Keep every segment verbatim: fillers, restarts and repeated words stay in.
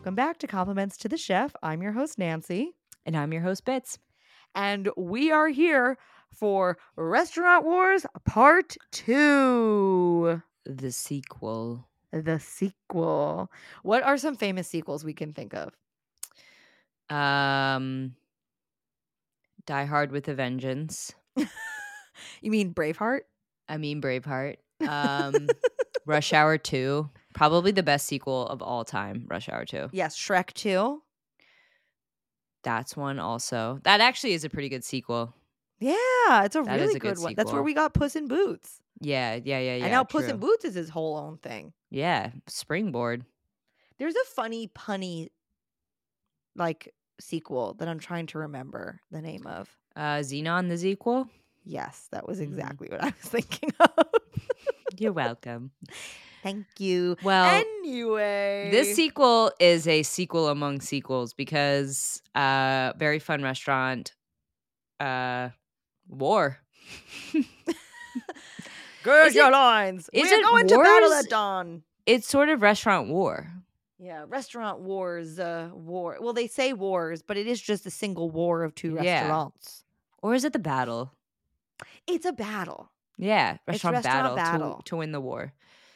welcome back to Compliments to the Chef. I'm your host, Nancy, And I'm your host, Bits. and we are here for Restaurant Wars Part two, The sequel. the sequel. What are some famous sequels we can think of? Um, Die Hard with a Vengeance. You mean Braveheart? I mean Braveheart. Um, Rush Hour two. Probably the best sequel of all time, Rush Hour two. Yes, Shrek two. That's one also. That actually is a pretty good sequel. Yeah, it's a That is really a good, good one. That's where sequel. we got Puss in Boots. Yeah, yeah, yeah, yeah. and now true. Puss in Boots is his whole own thing. Yeah, Springboard. There's a funny, punny, like, sequel that I'm trying to remember the name of. Uh, Xenon the sequel. Yes, that was Mhm. exactly what I was thinking of. You're welcome. Thank you. Well, Anyway, this sequel is a sequel among sequels because uh very fun restaurant uh war. gird Is your it- loins. is We're it going to battle wars? at dawn. It's sort of restaurant war. Yeah, restaurant wars, uh, war. Well, they say wars, but it is just a single war of two Yeah. restaurants. Or is it the battle? It's a battle. Yeah, restaurant, restaurant battle, battle. To, to win the war.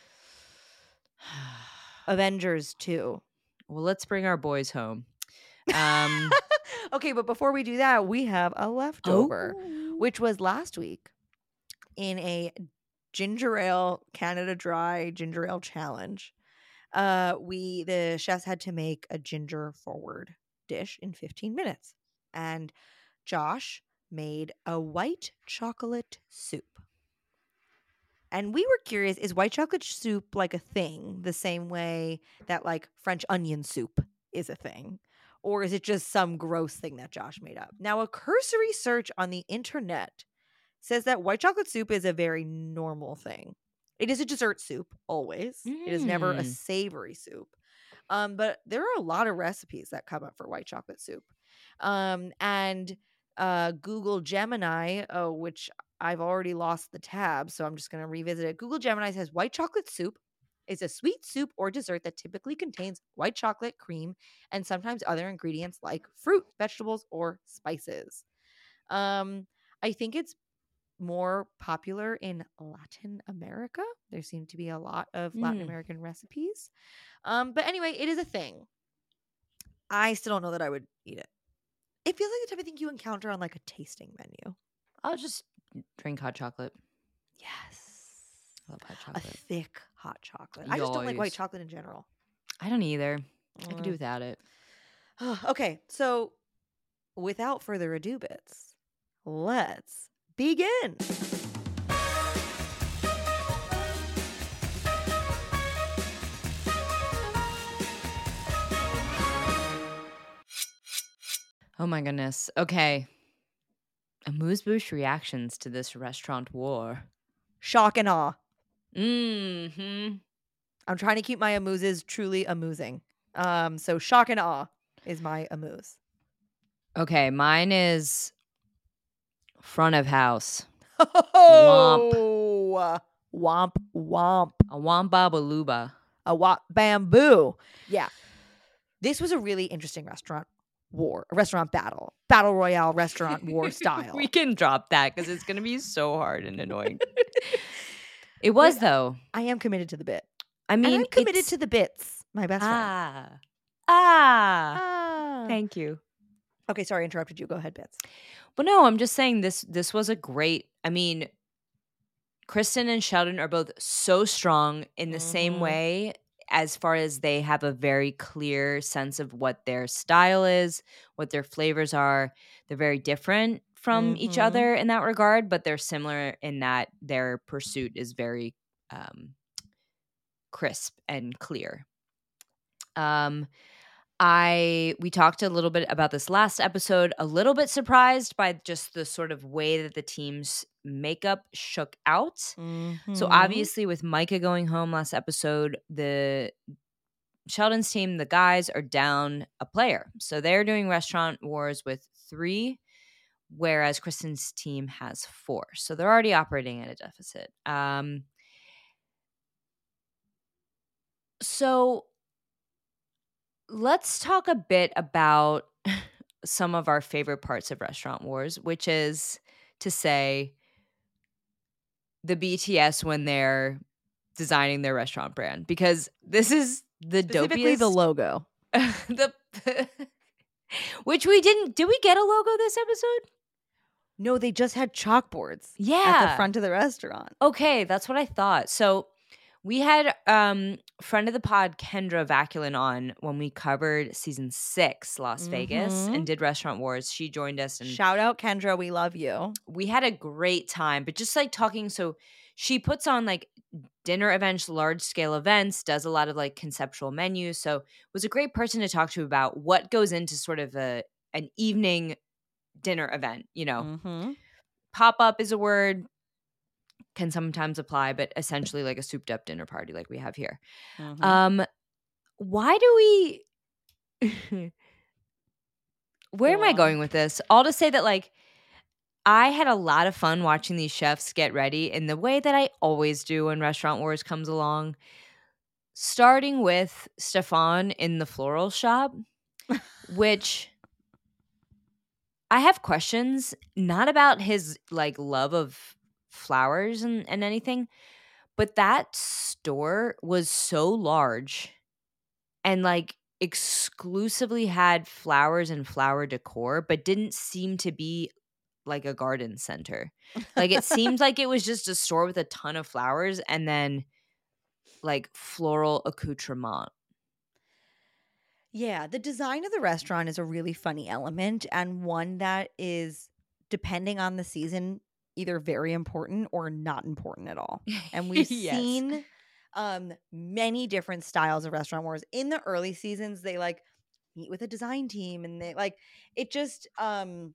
Avengers two. Well, let's bring our boys home. Um, Okay, but before we do that, we have a leftover, oh. which was last week in a ginger ale Canada Dry ginger ale challenge. Uh, we the chefs had to make a ginger forward dish in fifteen minutes, and Josh made a white chocolate soup. And we were curious, is white chocolate soup like a thing the same way that like French onion soup is a thing? Or is it just some gross thing that Josh made up? Now, a cursory search on the internet says that white chocolate soup is a very normal thing. It is a dessert soup, always. It is never a Mm. savory soup. Um, but there are a lot of recipes that come up for white chocolate soup. Um, and uh, Google Gemini, uh, which I've already lost the tab, so I'm just going to revisit it. Google Gemini says white chocolate soup is a sweet soup or dessert that typically contains white chocolate, cream, and sometimes other ingredients like fruit, vegetables, or spices. Um, I think it's more popular in Latin America. There seem to be a lot of Latin Mm. American recipes. Um, but anyway, it is a thing. I still don't know that I would eat it. It feels like the type of thing you encounter on like a tasting menu. I'll just drink hot chocolate. Yes. I love hot A chocolate. thick hot chocolate. I just don't like white Yes. chocolate in general. I don't either. I could do Mm. without it. Okay, so without further ado, Bits, let's begin. Oh my goodness. Okay. Amuse bouche reactions to this restaurant war. Shock and awe. Mm-hmm. I'm trying to keep my amuses truly amusing. Um, so shock and awe is my amuse. Okay, mine is front of house. Oh, womp womp. A wamba baluba. A wop bamboo. Yeah. This was a really interesting restaurant war, a restaurant battle, battle royale restaurant war style. We can drop that because it's going to be so hard and annoying. It was, Wait, though. I am committed to the bit. I mean, and I'm committed it's- to the bits, my best friend. Ah. Ah. Ah. Thank you. Okay, sorry, I interrupted you. Go ahead, Bits. But no, I'm just saying this this was a great, I mean, Kristen and Sheldon are both so strong in the same Mhm. way as far as they have a very clear sense of what their style is, what their flavors are. They're very different from each Mhm. other in that regard, but they're similar in that their pursuit is very um, crisp and clear. Um, I we talked a little bit about this last episode, a little bit surprised by just the sort of way that the team's makeup shook out. So Mhm. obviously with Micah going home last episode, the Sheldon's team, the guys are down a player. So they're doing restaurant wars with three, whereas Kristen's team has four. So they're already operating at a deficit. Um, so let's talk a bit about some of our favorite parts of Restaurant Wars, which is to say the B T S when they're designing their restaurant brand, because this is the Specifically dopiest the logo. the which we didn't did we get a logo this episode? No, they just had chalkboards at the Yeah. front of the restaurant. Okay, that's what I thought. So we had um friend of the pod Kendra Vaculin on when we covered season six Las Vegas Mhm. and did Restaurant Wars. She joined us and Shout out Kendra, we love you. we had a great time, but just like talking, so she puts on like dinner events, large scale events, does a lot of like conceptual menus. So was a great person to talk to about what goes into sort of a an evening dinner event. You know, Mhm. pop up is a word, can sometimes apply, but essentially like a souped up dinner party like we have here. Mhm. Um, why do we? Where Go am I on. going with this? All to say that like I had a lot of fun watching these chefs get ready in the way that I always do when Restaurant Wars comes along. Starting with Stefan in the floral shop, which I have questions, not about his like love of flowers and, and anything, but that store was so large and like exclusively had flowers and flower decor, but didn't seem to be like a garden center. Like it seemed like it was just a store with a ton of flowers and then like floral accoutrement. Yeah, the design of the restaurant is a really funny element and one that is, depending on the season, either very important or not important at all. And we've Yes. seen um many different styles of Restaurant Wars. In the early seasons, they like meet with a design team and they like it just um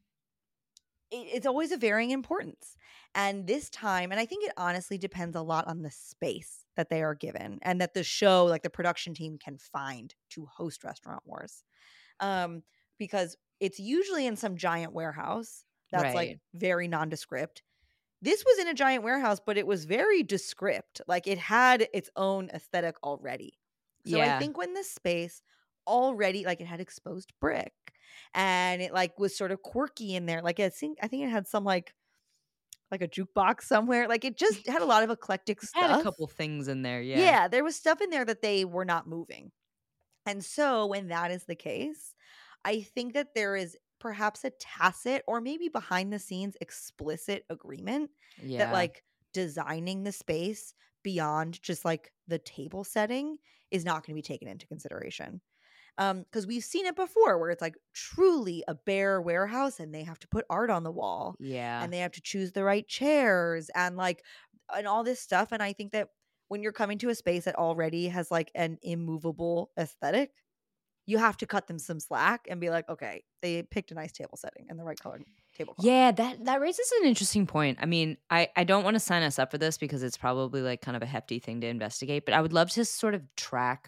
it, it's always a varying importance. And this time, and I think it honestly depends a lot on the space that they are given and that the show, like the production team, can find to host Restaurant Wars. Um, because it's usually in some giant warehouse that's like Right. very nondescript. This was in a giant warehouse, but it was very descript. Like it had its own aesthetic already. So I Yeah. think when the space already, like it had exposed brick and it like was sort of quirky in there. Like I think I think it had some like like a jukebox somewhere. Like it just had a lot of eclectic Had a stuff. couple things in there, yeah. Yeah, there was stuff in there that they were not moving. And so when that is the case, I think that there is perhaps a tacit or maybe behind the scenes explicit agreement Yeah. that like designing the space beyond just like the table setting is not going to be taken into consideration. Um, because we've seen it before where it's like truly a bare warehouse and they have to put art on the wall Yeah. and they have to choose the right chairs and like and all this stuff. And I think that when you're coming to a space that already has like an immovable aesthetic, you have to cut them some slack and be like, okay, they picked a nice table setting and the right color tablecloth. Yeah, that that raises an interesting point. I mean, I I don't want to sign us up for this because it's probably like kind of a hefty thing to investigate, but I would love to sort of track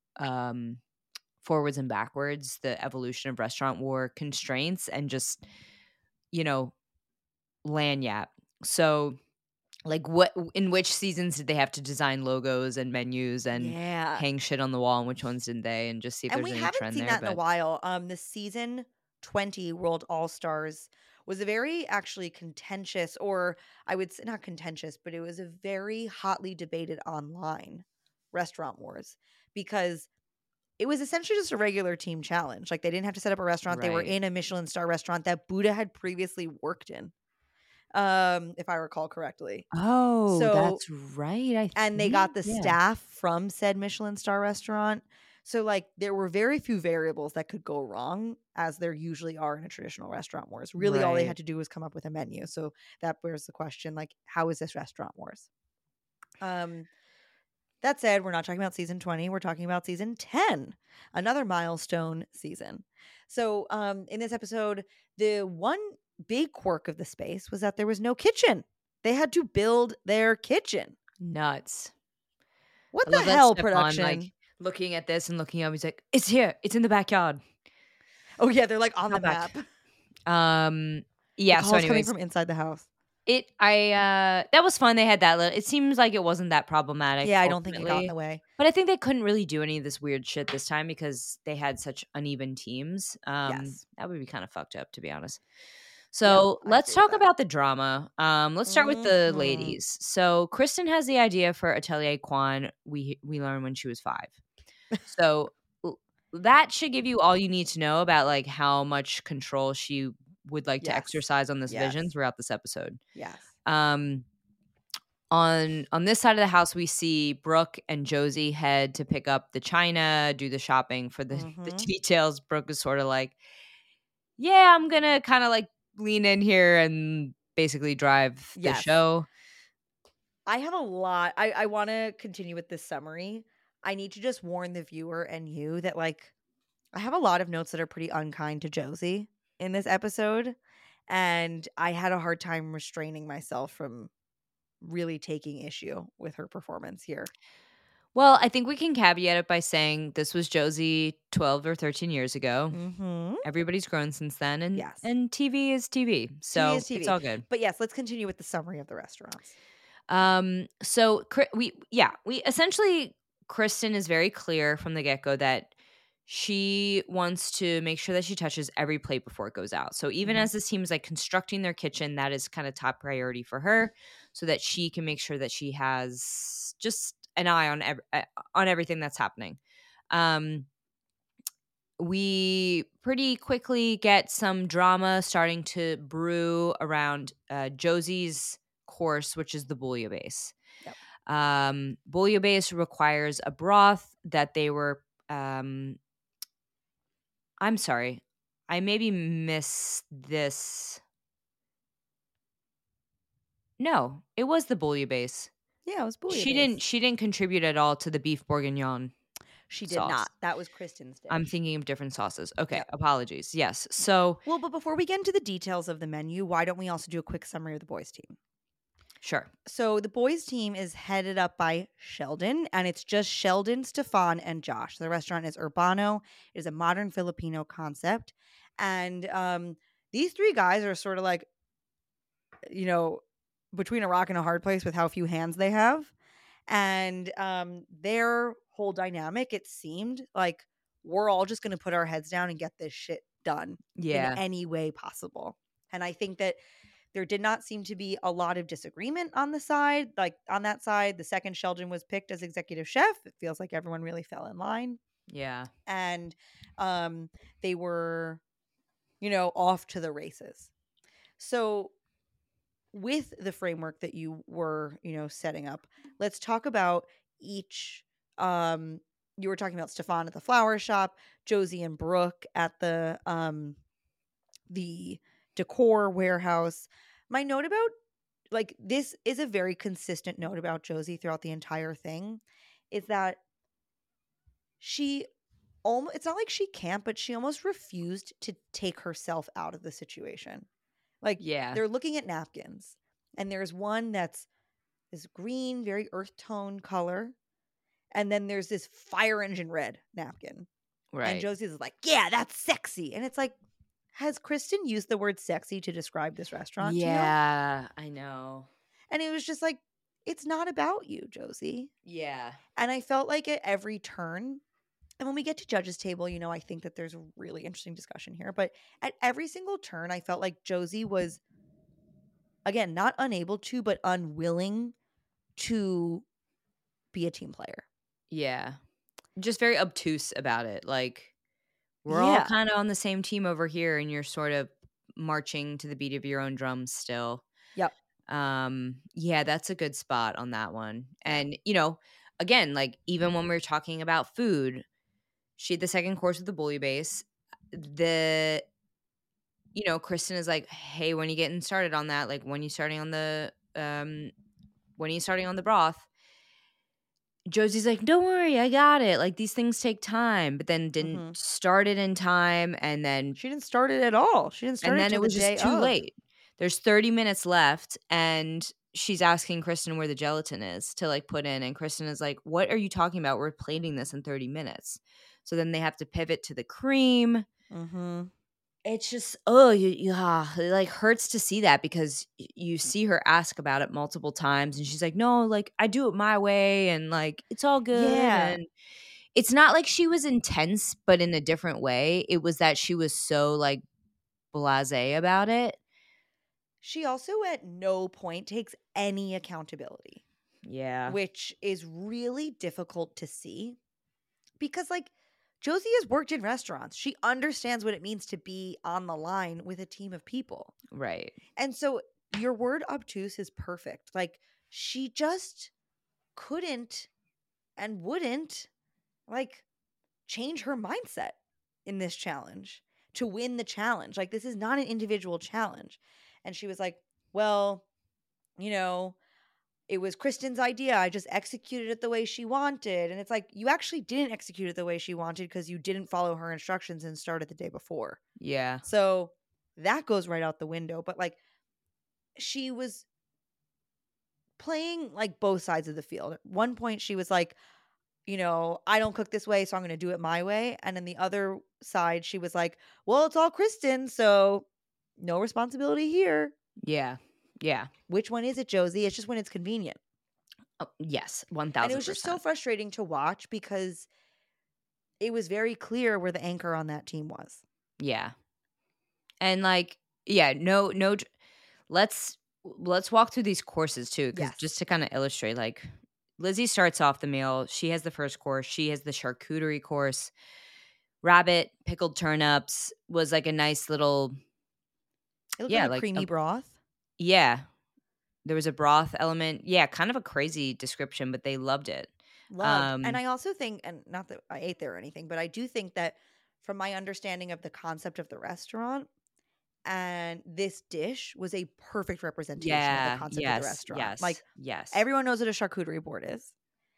um forwards and backwards the evolution of Restaurant War constraints and just, you know, lanyap. So like what in which seasons did they have to design logos and menus and Yeah. hang shit on the wall and which ones didn't they, and just see if And there's we any haven't trend seen there. that in a But while. Um, the season twenty World All Stars was a very actually contentious, or I would say not contentious, but it was a very hotly debated online Restaurant Wars because it was essentially just a regular team challenge. Like they didn't have to set up a restaurant. They were right. in a Michelin star restaurant that Buddha had previously worked in, um, if I recall correctly. Oh, So that's right. I and they think got the yeah. staff from said Michelin star restaurant. So like there were very few variables that could go wrong, as there usually are in a traditional Restaurant Wars. Really all they Right. had to do was come up with a menu. So that bears the question, like, how is this Restaurant Wars? Um that said, we're not talking about season twenty, we're talking about season ten, another milestone season. So um in this episode, the one big quirk of the space was that there was no kitchen. They had to build their kitchen. Nuts. What I the love that hell, Stefan, production? like, looking at this and looking up, he's like, "It's here. It's in the backyard." Oh yeah, they're like on How the back. map. Um, The yeah, so call's coming anyways, from inside the house. It I uh that was fun. They had that little, it seems like it wasn't that problematic Yeah, I don't think it got in ultimately. the way. But I think they couldn't really do any of this weird shit this time because they had such uneven teams. Um Yes. that would be kind of fucked up, to be honest. Yeah, So I let's agree with talk that. about the drama. Um, let's start with the Mhm. ladies. So Kristen has the idea for Atelier Kwan. We we learned when she was five. So l- that should give you all you need to know about like how much control she would like to Yes. exercise on this vision Yes. throughout this episode. Yes. Um, on on this side of the house, we see Brooke and Josie head to pick up the china, do the shopping for the the Mhm. details. Brooke is sort of like, yeah, I'm gonna kind of like lean in here and basically drive the Yes. show. I have a lot. I I want to continue with this summary. I need to just warn the viewer and you that like I have a lot of notes that are pretty unkind to Josie in this episode, and I had a hard time restraining myself from really taking issue with her performance here. Well, I think we can caveat it by saying this was Josie twelve or thirteen years ago. Mhm. Everybody's grown since then, and Yes. and T V is T V, T V so is it's T V. all good. But yes, let's continue with the summary of the restaurants. Um, so Cri- we yeah, we essentially Kristen is very clear from the get-go that she wants to make sure that she touches every plate before it goes out. So even Mhm. as this team is like constructing their kitchen, that is kind of top priority for her so that she can make sure that she has just an eye on ev- uh, on everything that's happening. Um we pretty quickly get some drama starting to brew around uh, Josie's course, which is the bouillabaisse. Yep. Um, bouillabaisse requires a broth that they were. Um, I'm sorry, I maybe missed this. No, it was the bouillabaisse. Yeah, it was She didn't. bouillabaisse. She didn't contribute at all to the beef bourguignon She did sauce. not. That was Kristen's I'm dish. thinking of different sauces. Okay, Yep. apologies. Yes. So Well, but before we get into the details of the menu, why don't we also do a quick summary of the boys' team? sure. So the boys' team is headed up by Sheldon, and it's just Sheldon, Stefan, and Josh. The restaurant is Urbano. It is a modern Filipino concept, and um, these three guys are sort of like, you know, between a rock and a hard place with how few hands they have, and um, their whole dynamic. It seemed like we're all just going to put our heads down and get this shit done in Yeah. any way possible. And I think that there did not seem to be a lot of disagreement on the side. Like on that side, the second Sheldon was picked as executive chef, it feels like everyone really fell in line. Yeah. And um, they were, you know, off to the races. So with the framework that you were, you know, setting up, let's talk about each. Um, you were talking about Stefan at the flower shop, Josie and Brooke at the um, the decor warehouse. My note about like this is a very consistent note about Josie throughout the entire thing is that she almost it's not like she can't, but she almost refused to take herself out of the situation. Like Yeah. they're looking at napkins and there's one that's this green, very earth tone color, and then there's this fire engine red napkin. And Right. Josie's like, "Yeah, that's sexy." And it's like, has Kristen used the word sexy to describe this restaurant to you? Yeah, I know. And it was just like, it's not about you, Josie. Yeah. And I felt like at every turn, and when we get to judges table, you know, I think that there's a really interesting discussion here, but at every single turn, I felt like Josie was, again, not unable to, but unwilling to be a team player. Yeah. Just very obtuse about it. Like, we're all Yeah. kind of on the same team over here, and you're sort of marching to the beat of your own drums still. Yep. Um, yeah, that's a good spot on that one. Yeah. And, you know, again, like even when we are talking about food, she had the second course with the bouillabaisse. The you know, Kristen is like, "Hey, when are you getting started on that? Like, when are you starting on the um when are you starting on the broth?" Josie's like, "Don't worry, I got it. Like these things take time," but then didn't Mm-hmm. start it in time, and then She didn't start it at all. She didn't and start it then till it the was just day too of. late. There's thirty minutes left, and she's asking Kristen where the gelatin is to like put in, and Kristen is like, "What are you talking about? We're plating this in thirty minutes." So then they have to pivot to the cream. Mm-hmm. it's just, oh, you, you ah, it like hurts to see that because y- you see her ask about it multiple times and she's like, no, like I do it my way and like it's all good. Yeah. And it's not like she was intense, but in a different way. It was that she was so like blasé about it. She also at no point takes any accountability, Yeah. which is really difficult to see because, like, Josie has worked in restaurants. She understands what it means to be on the line with a team of people. Right. And so your word obtuse is perfect. Like, she just couldn't and wouldn't, like, change her mindset in this challenge to win the challenge. Like, this is not an individual challenge. And she was like, well, you know, it was Kristen's idea. I just executed it the way she wanted. And it's like, you actually didn't execute it the way she wanted because you didn't follow her instructions and started the day before. Yeah. So that goes right out the window. But like, she was playing like both sides of the field. At one point, she was like, you know, I don't cook this way, so I'm going to do it my way. And then the other side, she was like, well, it's all Kristen, so no responsibility here. Yeah. Yeah. Which one is it, Josie? It's just when it's convenient. Oh, yes. one And thousand percent. it was just so frustrating to watch because it was very clear where the anchor on that team was. Yeah. And like, yeah, no, no, dr- let's, let's walk through these courses too. Cause Yes. just to kind of illustrate, like Lizzie starts off the meal. She has the first course. She has the charcuterie course. Rabbit, pickled turnips was like a nice little, It looked yeah, like a like, creamy a, broth. yeah, there was a broth element. Yeah, kind of a crazy description, but they loved it. Loved. And Um, I also think, and not that I ate there or anything, but I do think that from my understanding of the concept of the restaurant, and this dish was a perfect representation of the yeah, concept of the yes, restaurant. Like, yes, yes. everyone knows what a charcuterie board is,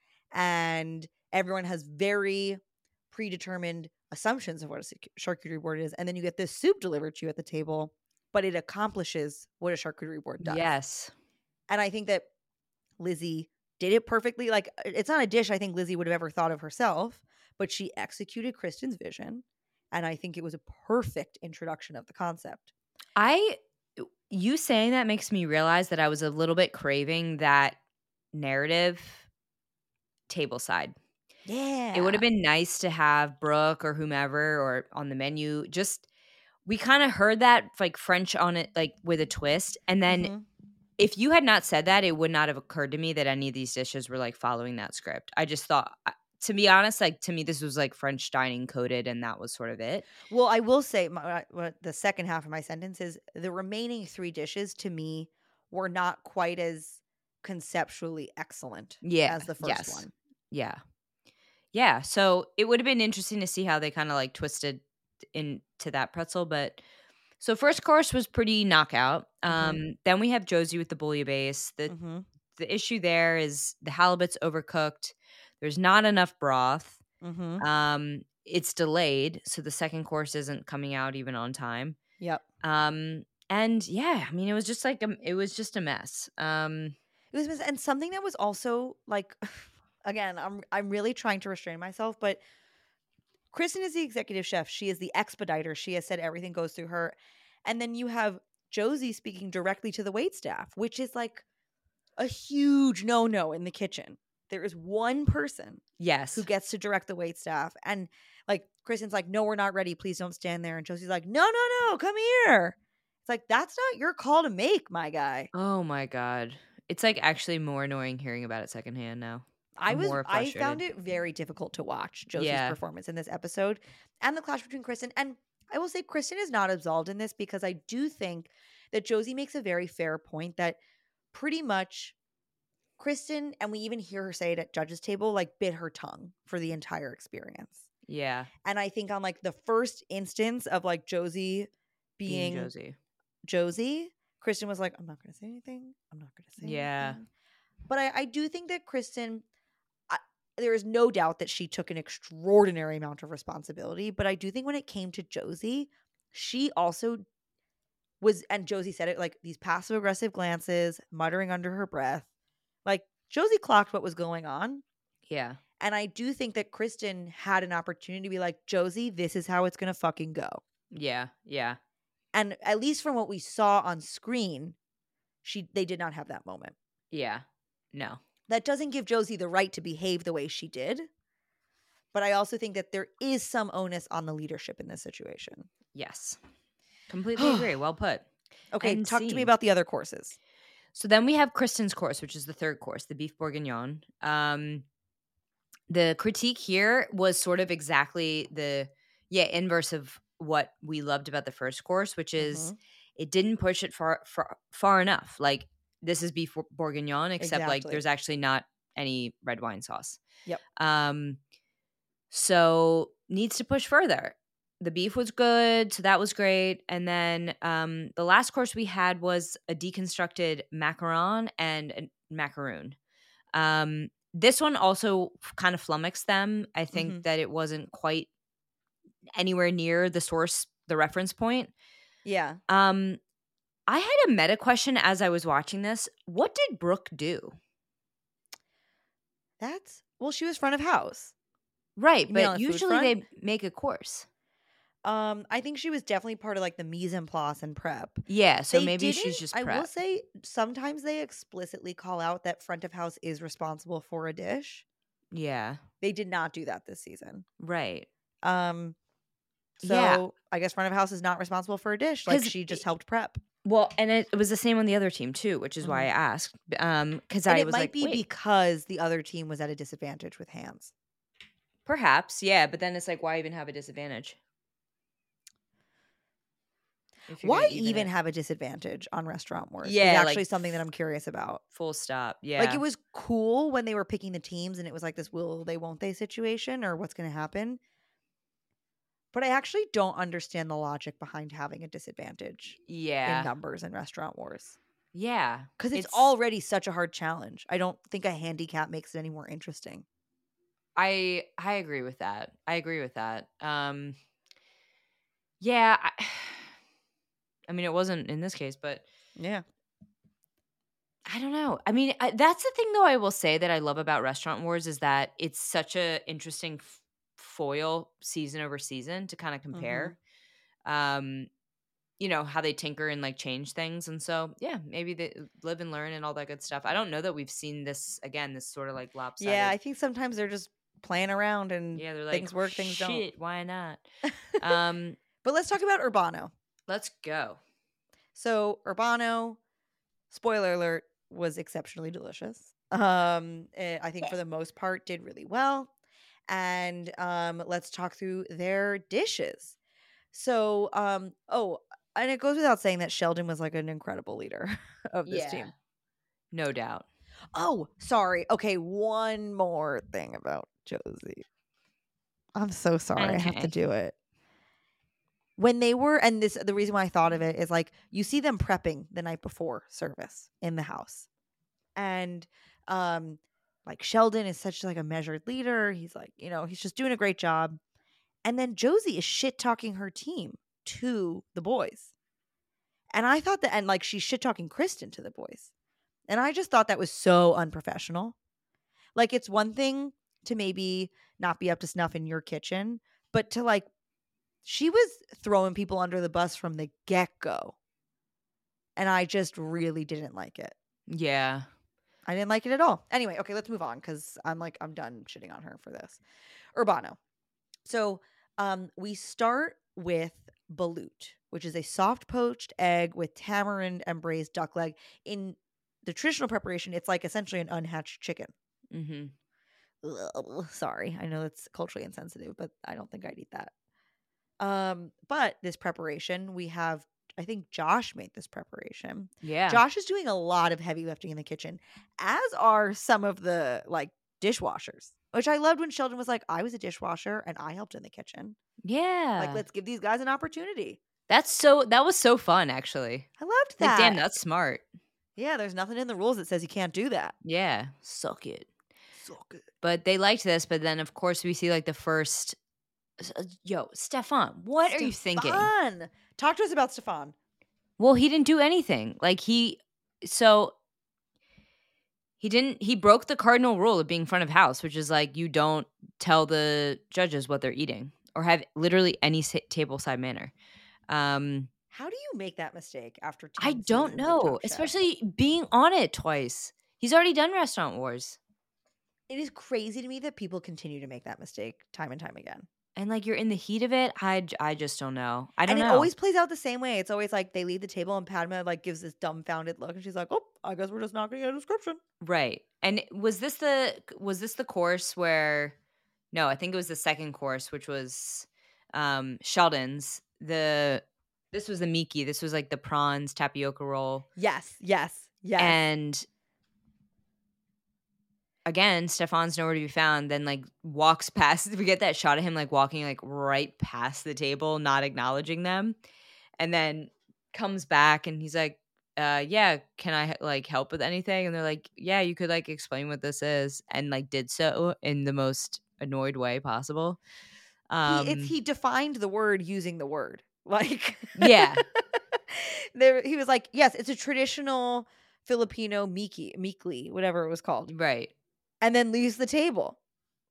and everyone has very predetermined assumptions of what a c- charcuterie board is. And then you get this soup delivered to you at the table, but it accomplishes what a charcuterie board does. Yes. And I think that Lizzie did it perfectly. Like, it's not a dish I think Lizzie would have ever thought of herself, but she executed Kristen's vision. And I think it was a perfect introduction of the concept. I you saying that makes me realize that I was a little bit craving that narrative tableside. Yeah. It would have been nice to have Brooke or whomever or on the menu. Just we kind of heard that like French on it, like with a twist. And then Mhm. if you had not said that, it would not have occurred to me that any of these dishes were like following that script. I just thought, uh, to be honest, like to me, this was like French dining coded, and that was sort of it. Well, I will say my, what the second half of my sentence is the remaining three dishes to me were not quite as conceptually excellent Yeah. as the first Yes. one. Yeah. Yeah. So it would have been interesting to see how they kind of like twisted into that pretzel. But so first course was pretty knockout. Um, Mhm. Then we have Josie with the bouillabaisse. The Mhm. the issue there is the halibut's overcooked. There's not enough broth. Mhm. Um, it's delayed, so the second course isn't coming out even on time. Yep. Um, and yeah, I mean, it was just like a, it was just a mess. Um, It was mis- and something that was also like again, I'm I'm really trying to restrain myself, but Kristen is the executive chef. She is the expediter. She has said everything goes through her. And then you have Josie speaking directly to the wait staff, which is like a huge no-no in the kitchen. There is one person yes, who gets to direct the wait staff. And like Kristen's like, no, we're not ready. Please don't stand there. And Josie's like, no, no, no, come here. It's like, that's not your call to make, my guy. oh my god, it's like actually more annoying hearing about it secondhand now. I I'm was more I frustrated. found it very difficult to watch Josie's Yeah, performance in this episode and the clash between Kristen. And I will say Kristen is not absolved in this because I do think that Josie makes a very fair point that pretty much Kristen, and we even hear her say it at judges table, like bit her tongue for the entire experience. yeah, And I think on like the first instance of like Josie being being Josie. Josie, Kristen was like, I'm not going to say anything. I'm not going to say Yeah, anything. But I, I do think that Kristen, I, there is no doubt that she took an extraordinary amount of responsibility. But I do think when it came to Josie, she also was, and Josie said it like these passive aggressive glances, muttering under her breath. Like Josie clocked what was going on. yeah, And I do think that Kristen had an opportunity to be like, Josie, this is how it's going to fucking go. Yeah, yeah. And at least from what we saw on screen, she they did not have that moment. Yeah. No. That doesn't give Josie the right to behave the way she did. But I also think that there is some onus on the leadership in this situation. Yes. Completely agree. Well put. Okay, And talk to me scene. about the other courses. So then we have Kristen's course, which is the third course, the beef bourguignon. Um, the critique here was sort of exactly the yeah inverse of what we loved about the first course, which is Mhm. it didn't push it far far, far enough. Like this is beef bourguignon, except like Exactly. there's actually not any red wine sauce. Yep. Um, so needs to push further. The beef was good, so that was great. And then um, the last course we had was a deconstructed macaron and a macaroon. Um, this one also kind of flummoxed them. I think Mhm. that it wasn't quite anywhere near the source, the reference point. Yeah. Um, I had a meta question as I was watching this. What did Brooke do? That's well, she was front of house. Right, You mean on but the food usually front? they make a course. Um, I think she was definitely part of like the mise en place and prep. Yeah, so They maybe didn't. she's just I will prep. say sometimes they explicitly call out that front of house is responsible for a dish. Yeah, They did not do that this season. right. Um, so Yeah. I guess front of house is not responsible for a dish. Like 'Cause she just i- helped prep. Well, and it, it was the same on the other team too, which is why I Mhm. asked. Um, because And I it was might like, be wait, because the other team was at a disadvantage with hands. perhaps, yeah. But then it's like, why even have a disadvantage? If you're Why gonna even even it. have a disadvantage on Restaurant Wars? Is Yeah, actually like, something that I'm curious about. Full stop. Yeah. Like it was cool when they were picking the teams and it was like this will they won't they situation or what's going to happen. But I actually don't understand the logic behind having a disadvantage in Yeah. numbers in Restaurant Wars. Yeah. Cuz it's, already such a hard challenge. I don't think a handicap makes it any more interesting. I I agree with that. I agree with that. Um Yeah, I, I mean it wasn't in this case, but Yeah. I don't know. I mean, I, that's the thing though I will say that I love about Restaurant Wars is that it's such a interesting f- foil season over season to kind of compare. Um you know how they tinker and like change things, and so yeah, maybe they live and learn and all that good stuff. I don't know that we've seen this again, this sort of like lopsided. Yeah, I think sometimes they're just playing around and Yeah, they're like, things work, things don't. shit, why not? Um, But let's talk about Urbano. let's go. So Urbano, spoiler alert, was exceptionally delicious. Um, eh, I think for the most part did really well. And um, let's talk through their dishes. So, um, oh, and it goes without saying that Sheldon was like an incredible leader of this Yeah, team. no doubt. Oh, sorry. Okay, one more thing about Josie. I'm so sorry. I have to Okay. do it. When they were, and this, the reason why I thought of it is like you see them prepping the night before service in the house, and um, like Sheldon is such like a measured leader. He's like, you know, he's just doing a great job, and then Josie is shit talking her team to the boys, and I thought that, and like she's shit talking Kristen to the boys, and I just thought that was so unprofessional. Like it's one thing to maybe not be up to snuff in your kitchen, but to like she was throwing people under the bus from the get-go. And I just really didn't like it. Yeah. I didn't like it at all. Anyway, okay, let's move on cuz I'm like I'm done shitting on her for this. Urbano. So, um we start with balut, which is a soft poached egg with tamarind and braised duck leg. In the traditional preparation, it's like essentially an unhatched chicken. Mhm. Ugh, sorry. I know it's culturally insensitive, but I don't think I'd eat that. Um, but this preparation, we have I think Josh made this preparation. Yeah. Josh is doing a lot of heavy lifting in the kitchen, as are some of the like dishwashers. Which I loved when Sheldon was like, I was a dishwasher and I helped in the kitchen. Yeah. Like, let's give these guys an opportunity. That's so that was so fun actually. I loved Like, that. damn, that's smart. Yeah, there's nothing in the rules that says you can't do that. Yeah. Suck it. Suck it. But they liked this, but then of course we see like the first uh, yo, Stefan, what are you thinking? Stefan! Talk to us about Stefan. Well, he didn't do anything. Like he so he didn't he broke the cardinal rule of being front of house, which is like you don't tell the judges what they're eating or have literally any sa- table side manner. Um, How do you make that mistake after I ten don't seasons of know, Top Chef? especially being on it twice. He's already done Restaurant Wars. It is crazy to me that people continue to make that mistake time and time again. And, like, you're in the heat of it. I, j- I just don't know. I don't And it know. always plays out the same way. It's always like they leave the table and Padma like gives this dumbfounded look and she's like, "Oh, I guess we're just not going to get a description." Right. And was this the was this the course where no, I think it was the second course, which was um Sheldon's. The this was the Miki. This was like the prawns tapioca roll. Yes, yes, yes. And again, Stefan's nowhere to be found, then like walks past we get that shot of him like walking like right past the table, not acknowledging them. And then comes back and he's like, uh, yeah, can I like help with anything? And they're like, yeah, you could like explain what this is, and like did so in the most annoyed way possible. he it's Um, he defined the word using the word. Like yeah, there he was like, "Yes, it's a traditional Filipino miki, meekly, whatever it was called." right. And then leaves the table.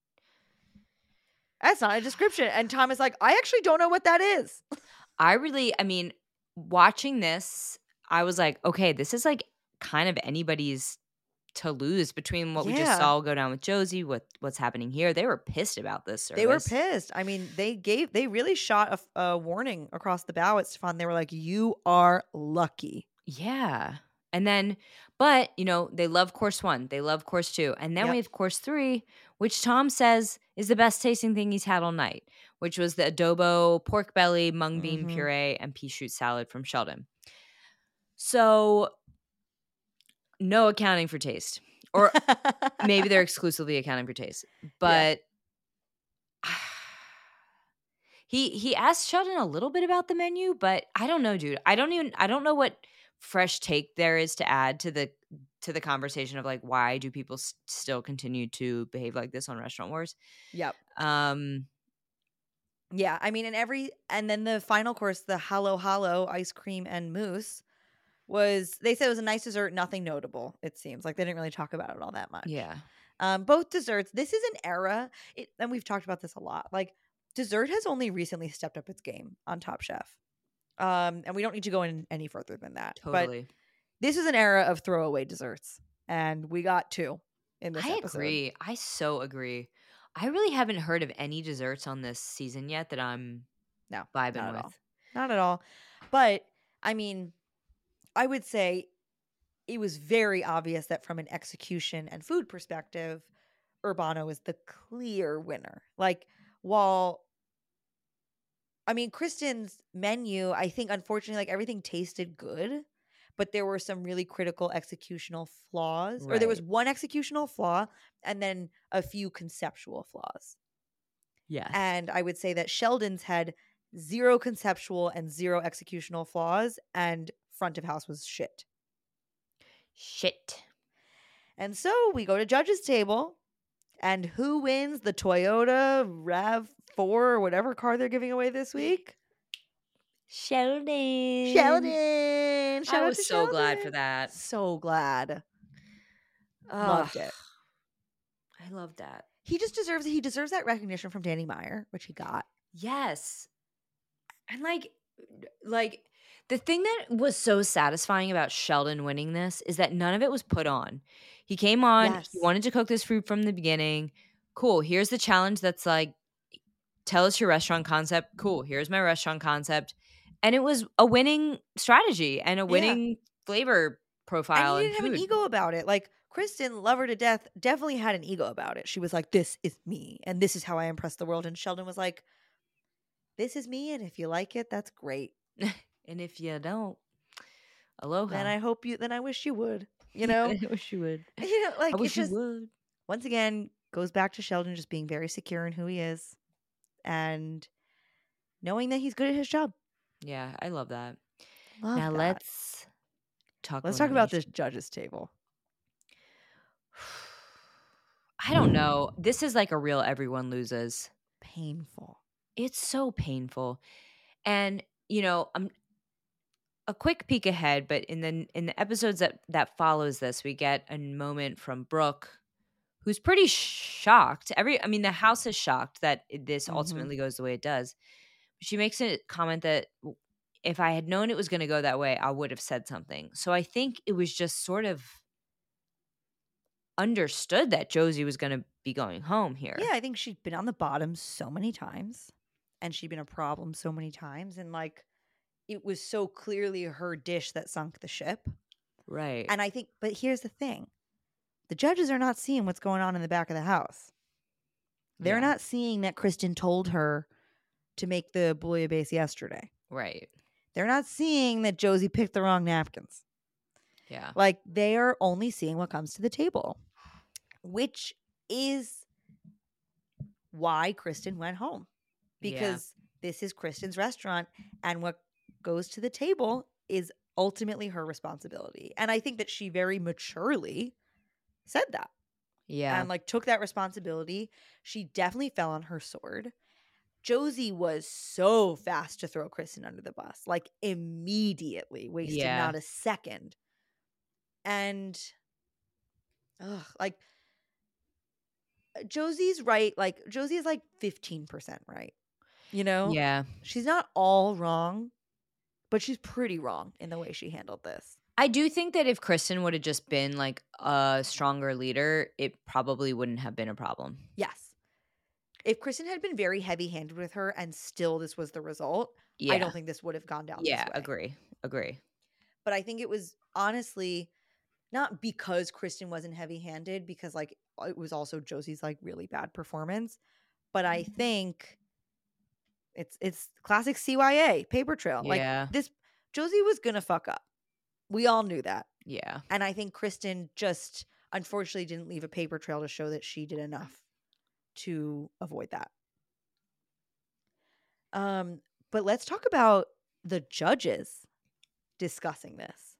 That's not a description. And Tom is like, "I actually don't know what that is." I really, I mean, watching this, I was like, okay, this is like kind of anybody's to lose between what we just Yeah. saw go down with Josie, what what's happening here. They were pissed about this service. They were pissed. I mean, they gave they really shot a, f- a warning across the bow at Stefan. They were like, "You are lucky." Yeah. And then, but, you know, they love course one, they love course two. And then Yep. we have course three, which Tom says is the best tasting thing he's had all night, which was the adobo pork belly, mung bean Mhm. puree, and pea shoot salad from Sheldon. So, no accounting for taste. Or maybe they're exclusively accounting for taste. But he he asked Sheldon a little bit about the menu, but I don't know, dude. I don't even I don't know what fresh take there is to add to the to the conversation of like why do people s- still continue to behave like this on Restaurant Wars? Yep. Um, Yeah, I mean, and every and then the final course, the Halo Halo ice cream and mousse was they said it was a nice dessert, nothing notable. It seems like they didn't really talk about it all that much. yeah, Um, both desserts. This is an era, it, and we've talked about this a lot. Like dessert has only recently stepped up its game on Top Chef. Um, and we don't need to go in any further than that. But totally. this is an era of throwaway desserts, and we got two in this I episode. agree. I so agree. I really haven't heard of any desserts on this season yet that I'm No, vibing not at with. all. Not at all. But I mean, I would say it was very obvious that from an execution and food perspective, Urbano is the clear winner. Like, while I mean, Kristen's menu, I think unfortunately, like everything tasted good, but there were some really critical executional flaws. Or there was Right. one executional flaw and then a few conceptual flaws. Yes. And I would say that Sheldon's had zero conceptual and zero executional flaws, and front of house was shit. Shit. And so we go to judges' table, and who wins the Toyota RAV four or whatever car they're giving away this week? Sheldon. Sheldon. Shout I out was to so glad for Sheldon. that. So glad. Loved it. I love that. He just deserves he deserves that recognition from Danny Meyer, which he got. Yes. And like like the thing that was so satisfying about Sheldon winning this is that none of it was put on. He came on, Yes. he wanted to cook this food from the beginning. Cool. Here's the challenge that's like tell us your restaurant concept. Cool. Here's my restaurant concept. And it was a winning strategy and a winning flavor profile And he and, didn't have food. an ego about it. Like Kristen, love her to death, definitely had an ego about it. She was like, "This is me, and this is how I impress the world." And Sheldon was like, "This is me, and if you like it, that's great. And if you don't, aloha. Then I hope you. Then I wish you would. You know, I wish you would. you know, like I wish it's you just would. once again goes back to Sheldon just being very secure in who he is, and knowing that he's good at his job. Yeah, I love that. Love now that. let's talk. Let's talk about this elimination. judges table. I don't know. This is like a real everyone loses. Painful. It's so painful. And, you know, I'm a quick peek ahead, but in the in the episodes that that follows this, we get a moment from Brooke who's pretty shocked. Every I mean, the house is shocked that this Mhm. ultimately goes the way it does. She makes a comment that if I had known it was going to go that way, I would have said something. So I think it was just sort of understood that Josie was going to be going home here. Yeah, I think she'd been on the bottom so many times and she'd been a problem so many times. And like, it was so clearly her dish that sunk the ship. Right. And I think, but here's the thing. The judges are not seeing what's going on in the back of the house. They're Yeah. not seeing that Kristen told her to make the bouillabaisse yesterday. Right. They're not seeing that Josie picked the wrong napkins. Yeah. Like, they are only seeing what comes to the table, which is why Kristen went home. Because yeah. this is Kristen's restaurant, and what goes to the table is ultimately her responsibility. And I think that she very maturely said that. Yeah. And like took that responsibility. She definitely fell on her sword. Josie was so fast to throw Kristen under the bus, like immediately, wasted yeah. not a second. And ugh, like Josie's right. Like Josie is like fifteen percent right. You know? Yeah. She's not all wrong, but she's pretty wrong in the way she handled this. I do think that if Kristen would have just been like a stronger leader, it probably wouldn't have been a problem. Yes. If Kristen had been very heavy-handed with her and still this was the result, yeah. I don't think this would have gone down yeah, this way. agree. Agree. But I think it was honestly not because Kristen wasn't heavy-handed, because like it was also Josie's like really bad performance. But I think it's it's classic C Y A, paper trail. Yeah. Like this, Josie was gonna fuck up. We all knew that. Yeah. And I think Kristen just unfortunately didn't leave a paper trail to show that she did enough to avoid that. Um, but let's talk about the judges discussing this.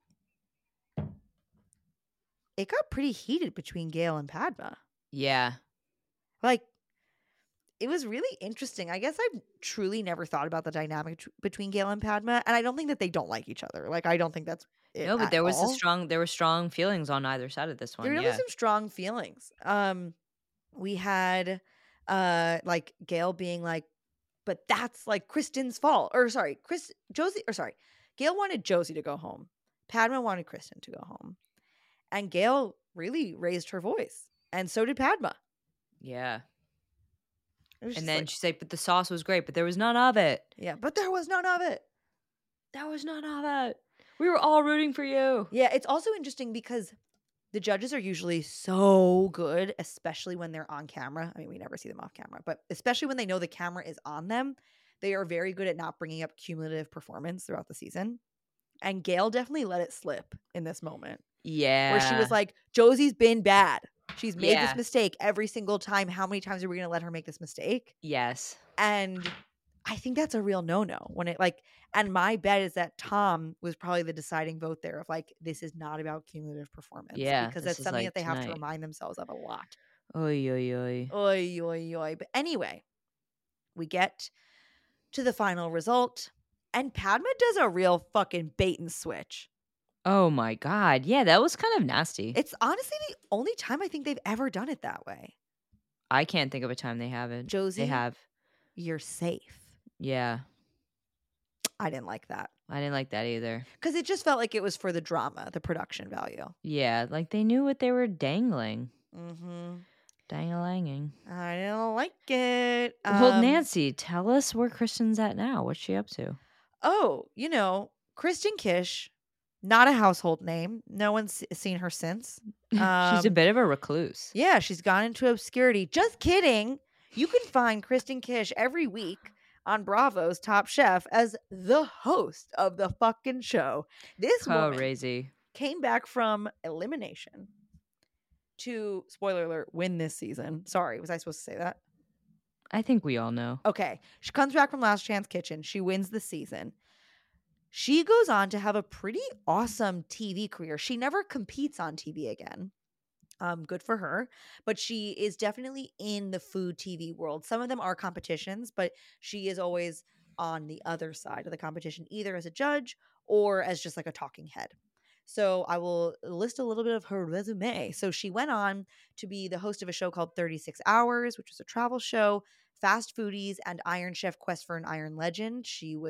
It got pretty heated between Gail and Padma. Yeah. Like, it was really interesting. I guess I've truly never thought about the dynamic t- between Gail and Padma, and I don't think that they don't like each other. Like, I don't think that's it No, but at there was all. a strong there were strong feelings on either side of this one. There yeah. was some strong feelings. Um, we had uh like Gail being like, but that's like Kristen's fault. Or sorry, Chris Josie or sorry, Gail wanted Josie to go home. Padma wanted Kristen to go home. And Gail really raised her voice. And so did Padma. Yeah. And then like, she's like, but the sauce was great, but there was none of it. Yeah, but there was none of it. There was none of it. We were all rooting for you. Yeah, it's also interesting because the judges are usually so good, especially when they're on camera. I mean, we never see them off camera, but especially when they know the camera is on them, they are very good at not bringing up cumulative performance throughout the season. And Gail definitely let it slip in this moment. Yeah. Where she was like, Josie's been bad. She's made Yeah. this mistake every single time. How many times are we going to let her make this mistake? Yes. And I think that's a real no-no when it like, and my bet is that Tom was probably the deciding vote there of like, this is not about cumulative performance. Yeah. Because this that's is something like that they have to tonight. remind themselves of a lot. Oy, oy, oy. Oy, oy, oy. But anyway, we get to the final result and Padma does a real fucking bait and switch. Oh my God. Yeah, that was kind of nasty. It's honestly the only time I think they've ever done it that way. I can't think of a time they haven't. Josie, they have. You're safe. Yeah. I didn't like that. I didn't like that either. Because it just felt like it was for the drama, the production value. Yeah, like they knew what they were dangling. Mm-hmm. Dang-a-langing. I don't like it. Well, Um, Nancy, tell us where Kristen's at now. What's she up to? Oh, you know, Kristen Kish, not a household name. No one's seen her since. Um, she's a bit of a recluse. Yeah, she's gone into obscurity. Just kidding. You can find Kristen Kish every week on Bravo's Top Chef as the host of the fucking show. This woman Crazy. came back from elimination to, spoiler alert, win this season. Sorry, was I supposed to say that? I think we all know. Okay. She comes back from Last Chance Kitchen. She wins the season. She goes on to have a pretty awesome T V career. She never competes on T V again. Um, good for her. But she is definitely in the food T V world. Some of them are competitions, but she is always on the other side of the competition, either as a judge or as just like a talking head. So I will list a little bit of her resume. So she went on to be the host of a show called thirty-six hours, which was a travel show, Fast Foodies, and Iron Chef Quest for an Iron Legend. She was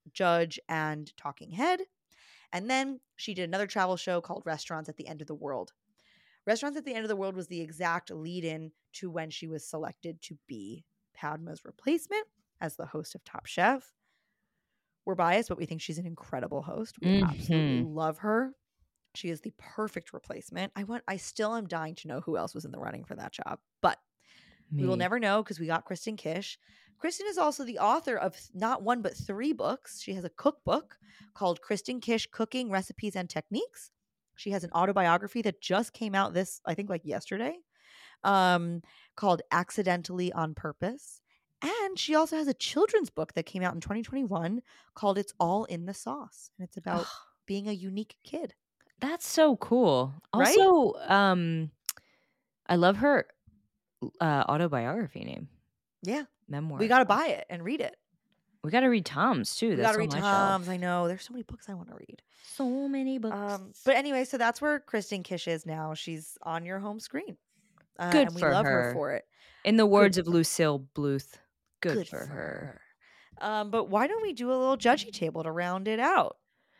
judge and talking head. And then she did another travel show called Restaurants at the End of the World. Restaurants at the End of the World was the exact lead-in to when she was selected to be Padma's replacement as the host of Top Chef. We're biased, but we think she's an incredible host. We Mhm. absolutely love her. She is the perfect replacement. I want. I still am dying to know who else was in the running for that job, but we will Me. never know because we got Kristen Kish. Kristen is also the author of not one but three books. She has a cookbook called Kristen Kish Cooking Recipes and Techniques. She has an autobiography that just came out this, I think, like yesterday, um, called Accidentally on Purpose. And she also has a children's book that came out in twenty twenty-one called It's All in the Sauce. And it's about Ugh, being a unique kid, that's so cool. right? Also, um, I love her uh, autobiography name, Yeah. memoir. We got to buy it and read it. We got to read Tom's too. We That's got to on read my Tom's. shelf. I know. There's so many books I want to read. So many books. Um, but anyway, so that's where Kristen Kish is now. She's on your home screen. Uh, Good and we for love her her. for it. In the words Good of Lucille Bluth, good, Good for, her. Um, but why don't we do a little judgy table to round it out?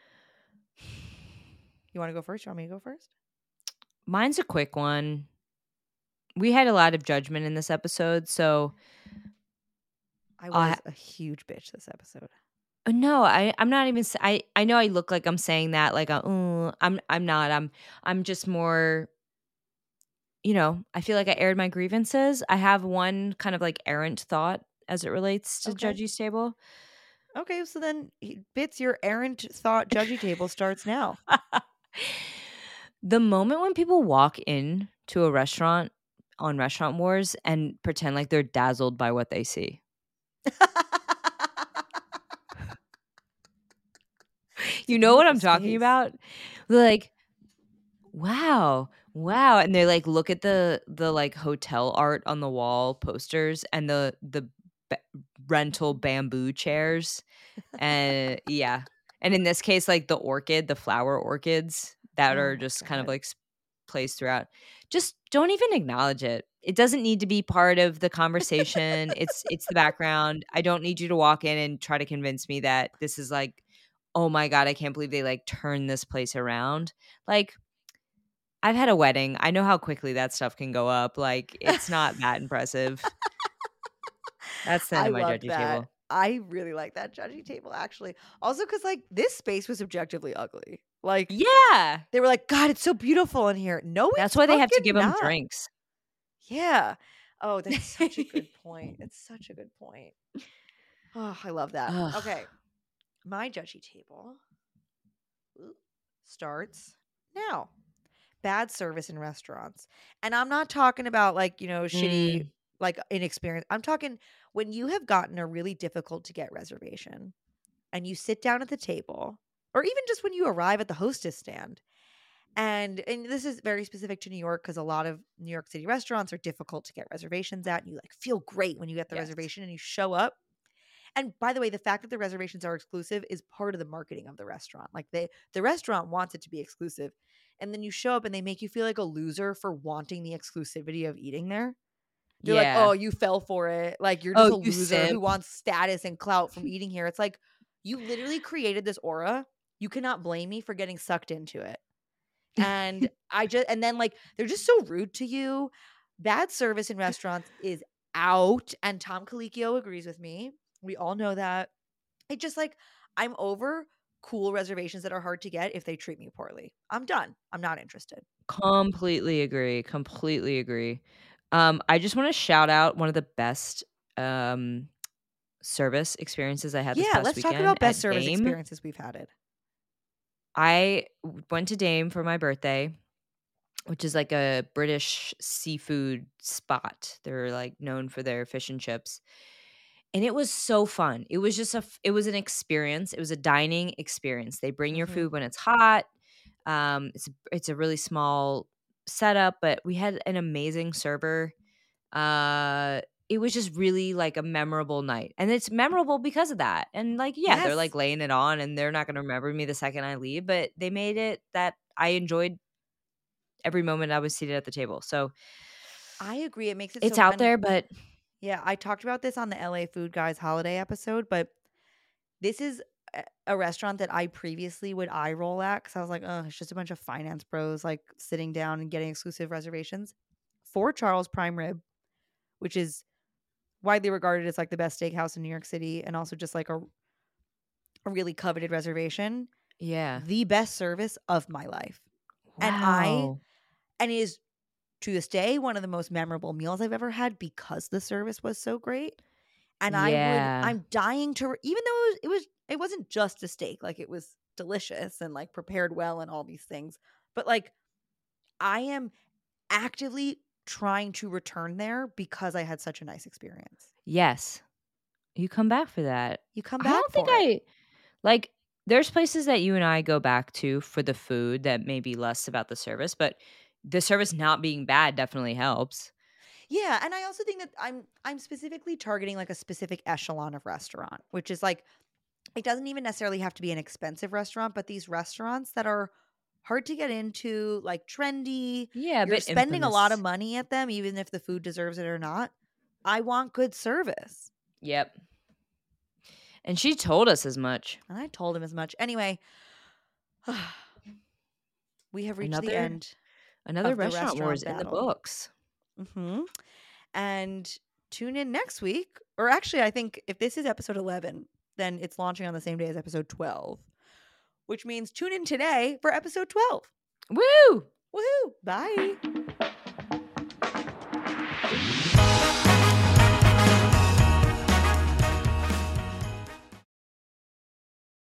You want to go first? You want me to go first? Mine's a quick one. We had a lot of judgment in this episode, so I I- was a huge bitch this episode. Uh, No, I I'm not even. s- I I know I look like I'm saying that like uh, "Uh," I'm I'm not. I'm I'm just more. You know, I feel like I aired my grievances. I have one kind of like errant thought as it relates to Okay. Judgy's table. Okay, so then he- Bits, your errant thought judgy table starts now. The moment when people walk in to a restaurant on Restaurant Wars and pretend like they're dazzled by what they see. You know what I'm Beautiful talking space. about? They're like, wow, wow, and they like look at the the like hotel art on the wall posters and the the ba- rental bamboo chairs, and yeah, and in this case, like the orchid, the flower orchids that Oh are my just kind of God. like s- placed throughout. Just don't even acknowledge it. It doesn't need to be part of the conversation. It's it's the background. I don't need you to walk in and try to convince me that this is like, oh my God, I can't believe they like turned this place around. Like, I've had a wedding. I know how quickly that stuff can go up. Like, it's not that impressive. That's the end I of my love judgy that. table. I really like that judgy table, actually. Also, because like this space was objectively ugly. Like Yeah. they were like, God, it's so beautiful in here. No, That's it's why they have to fucking give them not. drinks. Yeah. Oh, that's such a good point. It's such a good point. Oh, I love that. Ugh. Okay. My judgy table starts now. Bad service in restaurants. And I'm not talking about like, you know, shitty, Mm, like inexperienced. I'm talking when you have gotten a really difficult to get reservation and you sit down at the table, or even just when you arrive at the hostess stand. And and this is very specific to New York because a lot of New York City restaurants are difficult to get reservations at. And you like feel great when you get the yes. reservation and you show up. And by the way, the fact that the reservations are exclusive is part of the marketing of the restaurant. Like they the restaurant wants it to be exclusive. And then you show up and they make you feel like a loser for wanting the exclusivity of eating there. They're like, Yeah. "Oh, you fell for it. Like you're Oh, just a you loser who simp. wants status and clout from eating here." It's like you literally created this aura. You cannot blame me for getting sucked into it. And I just and then like they're just so rude to you. Bad service in restaurants is out, and Tom Colicchio agrees with me. We all know that. It just like I'm over cool reservations that are hard to get if they treat me poorly. I'm done. I'm not interested. Completely agree. Completely agree. Um, I just want to shout out one of the best um service experiences I had this Yeah, past let's talk weekend about best at service Dame. experiences we've had it. I w- went to Dame for my birthday, which is like a British seafood spot. They're like known for their fish and chips. And it was so fun. It was just a f- it was an experience. It was a dining experience. They bring your Mhm. food when it's hot. Um it's it's a really small setup, but we had an amazing server. Uh it was just really like a memorable night. And it's memorable because of that. And like yeah, they're like Yes. laying it on and they're not going to remember me the second I leave, but they made it that I enjoyed every moment I was seated at the table. So I agree. It makes it it's so out and there, but yeah, I talked about this on the L A Food Guys holiday episode, but this is a- a restaurant that I previously would eye roll at because I was like, oh, it's just a bunch of finance bros like sitting down and getting exclusive reservations. For Charles Prime Rib, which is widely regarded as like the best steakhouse in New York City and also just like a, a really coveted reservation, Yeah. the best service of my life. And I, Wow. and it is to this day one of the most memorable meals I've ever had because the service was so great. And I would, Yeah. I'm dying to, even though it was, it was, it wasn't just a steak, like it was delicious and like prepared well and all these things. But like, I am actively trying to return there because I had such a nice experience. Yes. You come back for that. You come I back don't think for it. I like there's places that you and I go back to for the food that may be less about the service, but the service not being bad definitely helps. Yeah, and I also think that I'm I'm specifically targeting like a specific echelon of restaurant, which is like it doesn't even necessarily have to be an expensive restaurant, but these restaurants that are hard to get into, like trendy, Yeah, a you're bit spending a lot of infamous. money at them even if the food deserves it or not. I want good service. Yep. And she told us as much. And I told him as much. Anyway, we have reached the Another end another of the restaurant wars restaurant in the battle. books. Mhm. And tune in next week, or actually I think if this is episode eleven, then it's launching on the same day as episode twelve, which means tune in today for episode twelve. Woo! Woohoo! Bye.